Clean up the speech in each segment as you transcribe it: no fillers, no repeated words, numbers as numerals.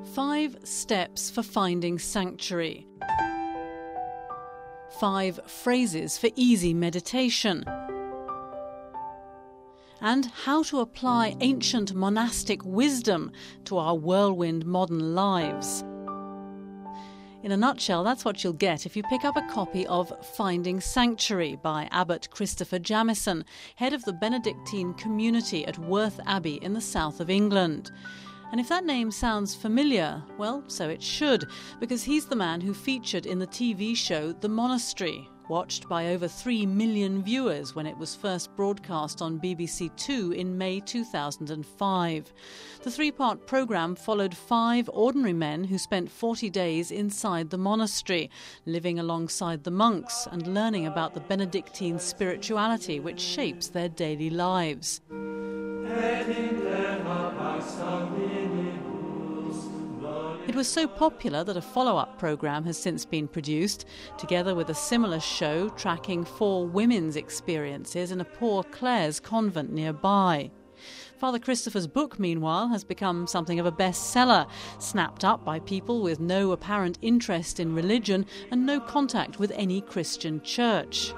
5 steps for finding sanctuary. 5 phrases for easy meditation. And how to apply ancient monastic wisdom to our whirlwind modern lives. In a nutshell, that's what you'll get if you pick up a copy of Finding Sanctuary by Abbot Christopher Jamieson, head of the Benedictine community at Worth Abbey in the south of England. And if that name sounds familiar, well, so it should, because he's the man who featured in the TV show The Monastery, watched by over 3 million viewers when it was first broadcast on BBC Two in May 2005. The 3-part programme followed 5 ordinary men who spent 40 days inside the monastery, living alongside the monks and learning about the Benedictine spirituality which shapes their daily lives. It was so popular that a follow-up programme has since been produced, together with a similar show tracking 4 women's experiences in a poor Clares convent nearby. Father Christopher's book, meanwhile, has become something of a bestseller, snapped up by people with no apparent interest in religion and no contact with any Christian church.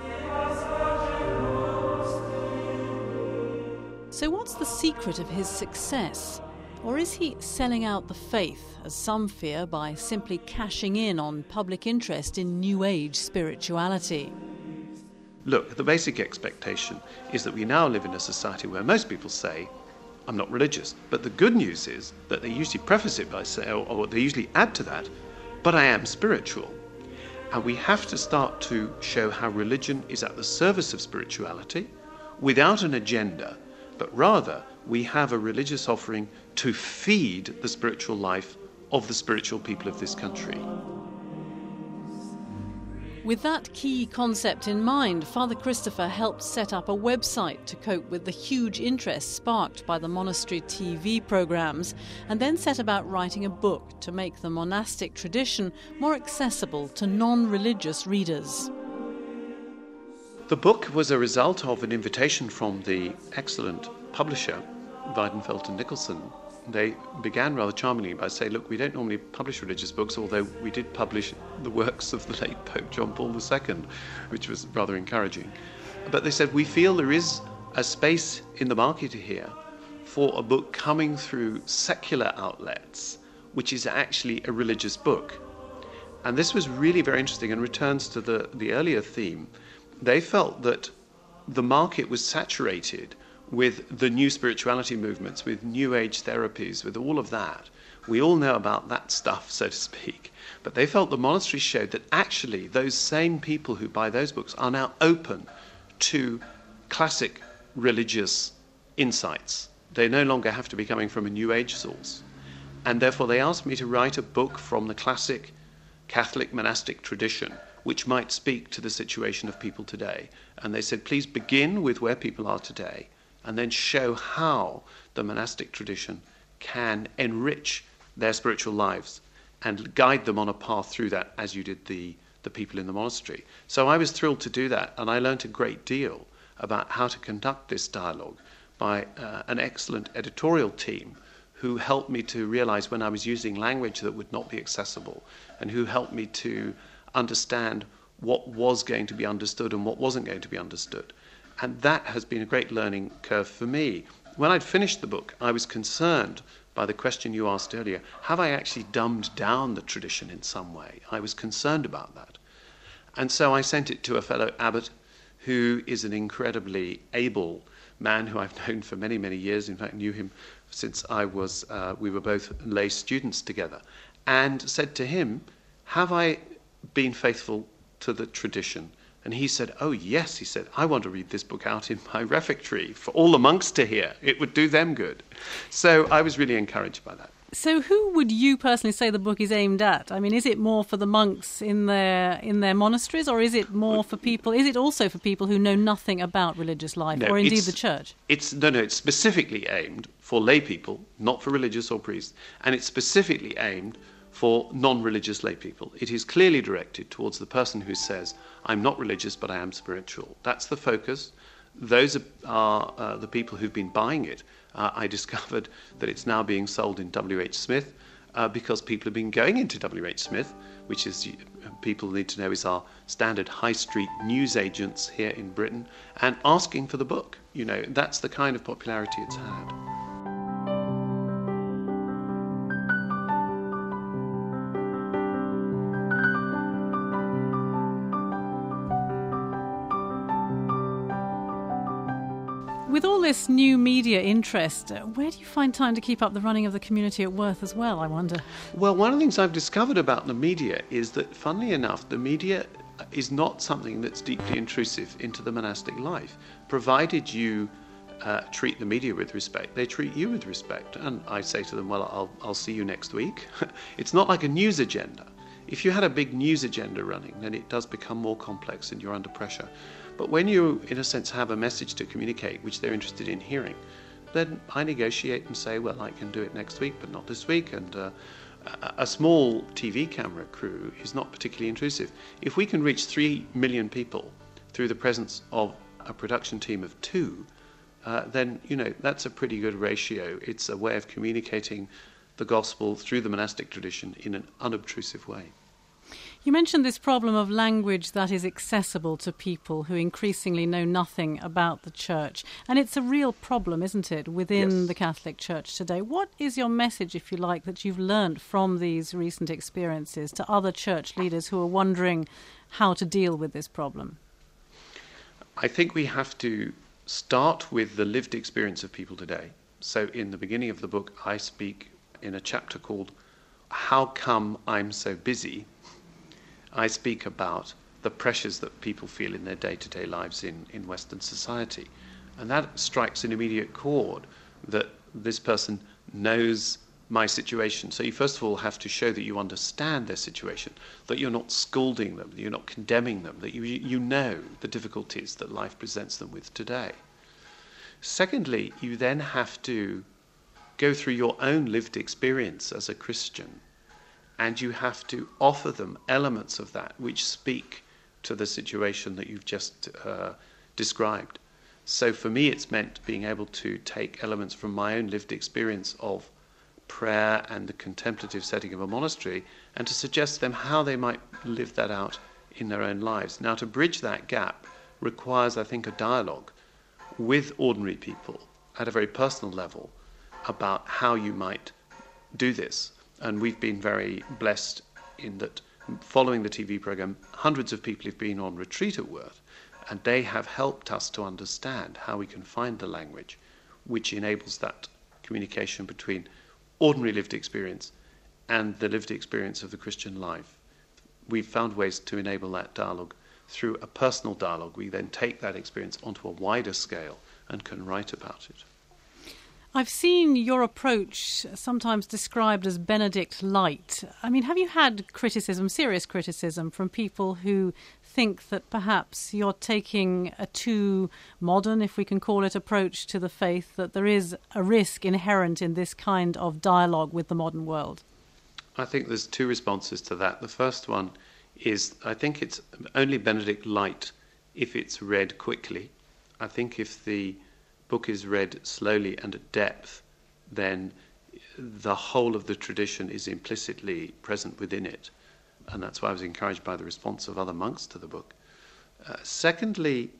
So what's the secret of his success? Or is he selling out the faith, as some fear, by simply cashing in on public interest in New Age spirituality? Look, the basic expectation is that we now live in a society where most people say, I'm not religious. But the good news is that they usually preface it by saying, or they usually add to that, but I am spiritual. And we have to start to show how religion is at the service of spirituality, without an agenda, but rather we have a religious offering to feed the spiritual life of the spiritual people of this country. With that key concept in mind, Father Christopher helped set up a website to cope with the huge interest sparked by the monastery TV programmes, and then set about writing a book to make the monastic tradition more accessible to non-religious readers. The book was a result of an invitation from the excellent publisher, Weidenfeld and Nicholson. They began rather charmingly by saying, look, we don't normally publish religious books, although we did publish the works of the late Pope John Paul II, which was rather encouraging. But they said, we feel there is a space in the market here for a book coming through secular outlets, which is actually a religious book. And this was really very interesting and returns to the earlier theme. They felt that the market was saturated with the new spirituality movements, with New Age therapies, with all of that. We all know about that stuff, so to speak. But they felt the monastery showed that actually those same people who buy those books are now open to classic religious insights. They no longer have to be coming from a New Age source. And therefore they asked me to write a book from the classic Catholic monastic tradition, which might speak to the situation of people today. And they said, please begin with where people are today, and then show how the monastic tradition can enrich their spiritual lives and guide them on a path through that, as you did the people in the monastery. So I was thrilled to do that, and I learned a great deal about how to conduct this dialogue by an excellent editorial team who helped me to realize when I was using language that would not be accessible, and who helped me to understand what was going to be understood and what wasn't going to be understood. And that has been a great learning curve for me. When I'd finished the book, I was concerned by the question you asked earlier, have I actually dumbed down the tradition in some way? I was concerned about that. And so I sent it to a fellow abbot who is an incredibly able man who I've known for many, many years. In fact, knew him since we were both lay students together, and said to him, have I been faithful to the tradition? And he said, oh yes, he said, I want to read this book out in my refectory for all the monks to hear. It would do them good. So I was really encouraged by that. So who would you personally say the book is aimed at? I mean, is it more for the monks in their monasteries, or is it more for people, is it also for people who know nothing about religious life, or indeed the church? It's specifically aimed for lay people, not for religious or priests, and it's specifically aimed for non-religious lay people. It is clearly directed towards the person who says, I'm not religious, but I am spiritual. That's the focus. Those are the people who've been buying it. I discovered that it's now being sold in W.H. Smith. because people have been going into WH Smith, which is, people need to know, is our standard high street news agents here in Britain, and asking for the book. You know, that's the kind of popularity it's had. With all this new media interest, where do you find time to keep up the running of the community at Worth as well, I wonder? Well, one of the things I've discovered about the media is that, funnily enough, the media is not something that's deeply intrusive into the monastic life. Provided you treat the media with respect, they treat you with respect. And I say to them, well, I'll see you next week. It's not like a news agenda. If you had a big news agenda running, then it does become more complex and you're under pressure. But when you, in a sense, have a message to communicate which they're interested in hearing, then I negotiate and say, well, I can do it next week, but not this week. And a small TV camera crew is not particularly intrusive. If we can reach 3 million people through the presence of a production team of 2, then, you know, that's a pretty good ratio. It's a way of communicating the gospel through the monastic tradition in an unobtrusive way. You mentioned this problem of language that is accessible to people who increasingly know nothing about the Church. And it's a real problem, isn't it, within the Catholic Church today? What is your message, if you like, that you've learned from these recent experiences to other church leaders who are wondering how to deal with this problem? I think we have to start with the lived experience of people today. So in the beginning of the book, I speak in a chapter called How Come I'm So Busy? I speak about the pressures that people feel in their day-to-day lives in Western society. And that strikes an immediate chord, that this person knows my situation. So you first of all have to show that you understand their situation, that you're not scolding them, that you're not condemning them, that you know the difficulties that life presents them with today. Secondly, you then have to go through your own lived experience as a Christian, and you have to offer them elements of that which speak to the situation that you've just described. So for me, it's meant being able to take elements from my own lived experience of prayer and the contemplative setting of a monastery, and to suggest to them how they might live that out in their own lives. Now, to bridge that gap requires, I think, a dialogue with ordinary people at a very personal level about how you might do this. And we've been very blessed in that, following the TV program, hundreds of people have been on retreat at Worth, and they have helped us to understand how we can find the language which enables that communication between ordinary lived experience and the lived experience of the Christian life. We've found ways to enable that dialogue through a personal dialogue. We then take that experience onto a wider scale and can write about it. I've seen your approach sometimes described as Benedict light. I mean, have you had criticism, serious criticism, from people who think that perhaps you're taking a too modern, if we can call it, approach to the faith, that there is a risk inherent in this kind of dialogue with the modern world? I think there's 2 responses to that. The first one is, I think it's only Benedict light if it's read quickly. I think if the book is read slowly and at depth, then the whole of the tradition is implicitly present within it. And that's why I was encouraged by the response of other monks to the book. Secondly,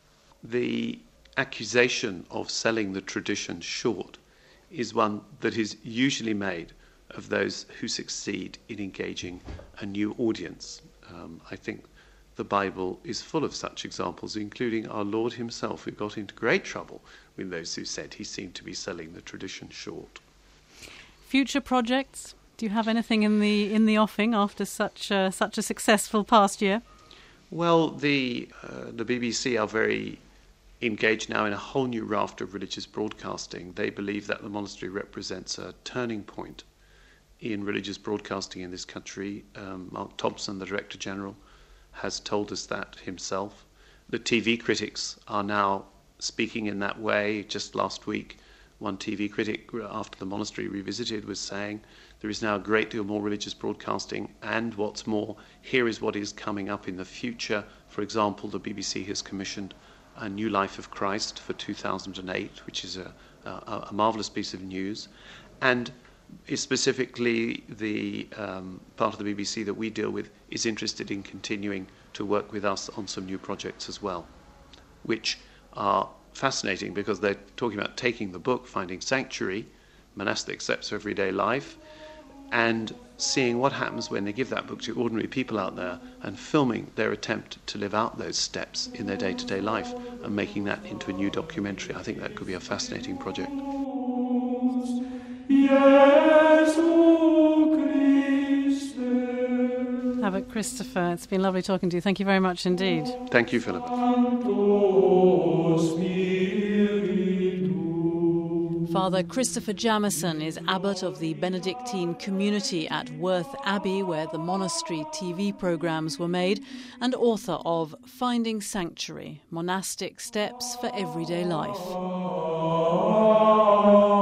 the accusation of selling the tradition short is one that is usually made of those who succeed in engaging a new audience. I think the Bible is full of such examples, including our Lord himself, who got into great trouble with those who said he seemed to be selling the tradition short. Future projects? Do you have anything in the offing after such a successful past year? Well, the BBC are very engaged now in a whole new raft of religious broadcasting. They believe that the monastery represents a turning point in religious broadcasting in this country. Mark Thompson, the Director General, has told us that himself. The TV critics are now speaking in that way. Just last week, one TV critic, after the monastery revisited, was saying there is now a great deal more religious broadcasting, and what's more, here is what is coming up in the future. For example, the BBC has commissioned A New Life of Christ for 2008, which is a marvellous piece of news. And specifically the part of the BBC that we deal with is interested in continuing to work with us on some new projects as well, which are fascinating because they're talking about taking the book, Finding Sanctuary, Monastic Steps for Everyday Life, and seeing what happens when they give that book to ordinary people out there and filming their attempt to live out those steps in their day-to-day life and making that into a new documentary. I think that could be a fascinating project. Abbot Christopher, it's been lovely talking to you. Thank you very much indeed. Thank you, Philip. Father Christopher Jamieson is abbot of the Benedictine community at Worth Abbey, where the monastery TV programmes were made, and author of Finding Sanctuary, Monastic Steps for Everyday Life.